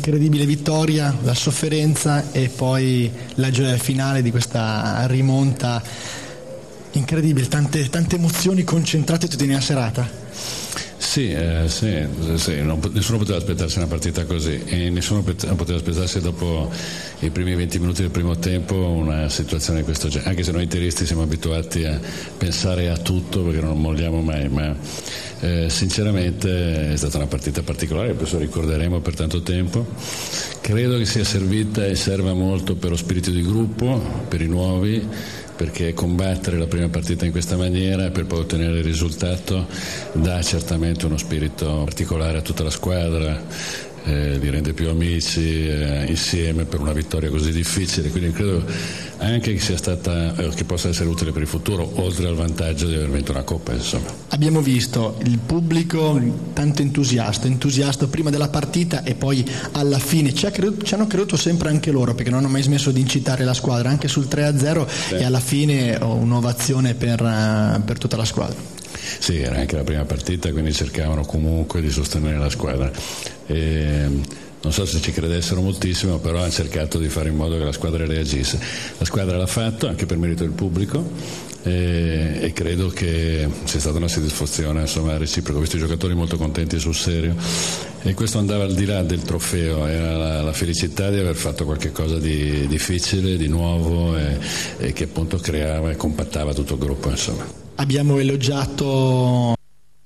incredibile vittoria, la sofferenza e poi la gioia finale di questa rimonta incredibile, tante emozioni concentrate tutte in una serata. Sì, nessuno poteva aspettarsi una partita così e nessuno poteva aspettarsi dopo i primi 20 minuti del primo tempo una situazione di questo genere, anche se noi interisti siamo abituati a pensare a tutto perché non molliamo mai, ma sinceramente è stata una partita particolare che penso ricorderemo per tanto tempo. Credo che sia servita e serva molto per lo spirito di gruppo, per i nuovi, perché combattere la prima partita in questa maniera per poi ottenere il risultato dà certamente uno spirito particolare a tutta la squadra, li rende più amici insieme per una vittoria così difficile, quindi credo anche che sia stata che possa essere utile per il futuro, oltre al vantaggio di aver vinto una coppa, insomma. Abbiamo visto il pubblico tanto entusiasta prima della partita e poi alla fine ci hanno creduto sempre anche loro, perché non hanno mai smesso di incitare la squadra anche sul 3-0 e alla fine un'ovazione per tutta la squadra. Sì, era anche la prima partita, quindi cercavano comunque di sostenere la squadra. Non so se ci credessero moltissimo, però hanno cercato di fare in modo che la squadra reagisse. La squadra l'ha fatto anche per merito del pubblico e credo che sia stata una soddisfazione, insomma, reciproca. Ho visto i giocatori molto contenti sul serio e questo andava al di là del trofeo, era la felicità di aver fatto qualche cosa di difficile, di nuovo e che appunto creava e compattava tutto il gruppo, insomma. Abbiamo elogiato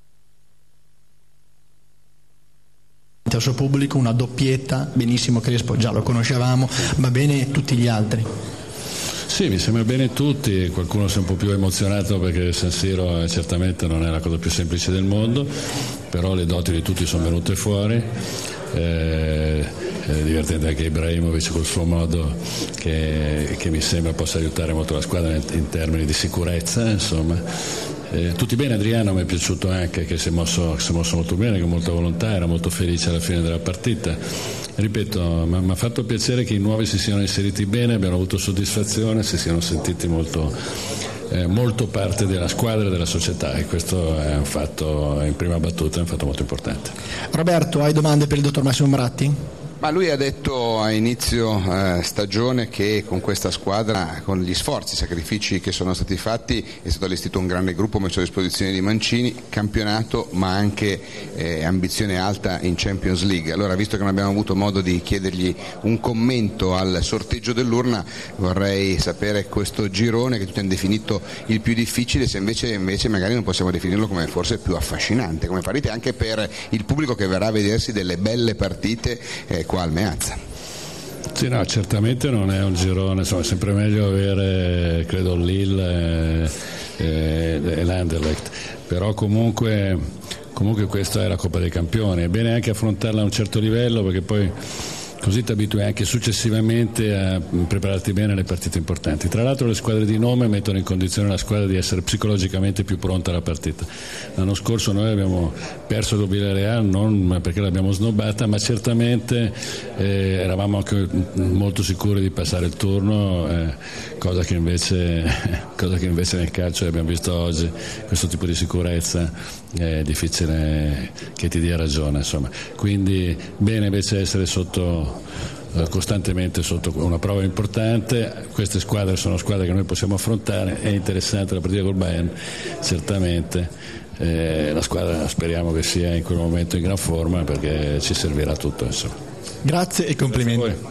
al suo pubblico una doppietta, benissimo Crespo, già lo conoscevamo, va bene tutti gli altri? Sì, mi sembra bene tutti, qualcuno si è un po' più emozionato perché San Siro certamente non è la cosa più semplice del mondo, però le doti di tutti sono venute fuori. È divertente anche Ibrahimovic col suo modo che mi sembra possa aiutare molto la squadra in termini di sicurezza, insomma. Tutti bene. Adriano mi è piaciuto anche, che si è mosso molto bene, con molta volontà, era molto felice alla fine della partita. Ripeto, mi ha fatto piacere che i nuovi si siano inseriti bene, abbiano avuto soddisfazione, si siano sentiti molto parte della squadra e della società, e questo è un fatto, in prima battuta, è un fatto molto importante. Roberto, hai domande per il dottor Massimo Moratti? Ma lui ha detto a inizio stagione che con questa squadra, con gli sforzi, i sacrifici che sono stati fatti, è stato allestito un grande gruppo messo a disposizione di Mancini, campionato ma anche ambizione alta in Champions League. Allora, visto che non abbiamo avuto modo di chiedergli un commento al sorteggio dell'urna, vorrei sapere questo girone che tutti hanno definito il più difficile, se invece magari non possiamo definirlo come forse più affascinante come partita, anche per il pubblico che verrà a vedersi delle belle partite qua al Meazza. Sì, no, certamente non è un girone, insomma, è sempre meglio avere, credo, Lille e l'Anderlecht, però comunque questa è la Coppa dei Campioni, è bene anche affrontarla a un certo livello, perché poi così ti abitui anche successivamente a prepararti bene alle partite importanti. Tra l'altro le squadre di nome mettono in condizione la squadra di essere psicologicamente più pronta alla partita. L'anno scorso noi abbiamo perso con Villarreal, non perché l'abbiamo snobbata, ma certamente eravamo anche molto sicuri di passare il turno, cosa che invece nel calcio abbiamo visto oggi. Questo tipo di sicurezza è difficile che ti dia ragione, insomma. Quindi bene invece essere costantemente sotto una prova importante. Queste squadre sono squadre che noi possiamo affrontare. È interessante la partita col Bayern, certamente. La squadra speriamo che sia in quel momento in gran forma, perché ci servirà tutto, insomma. Grazie e complimenti.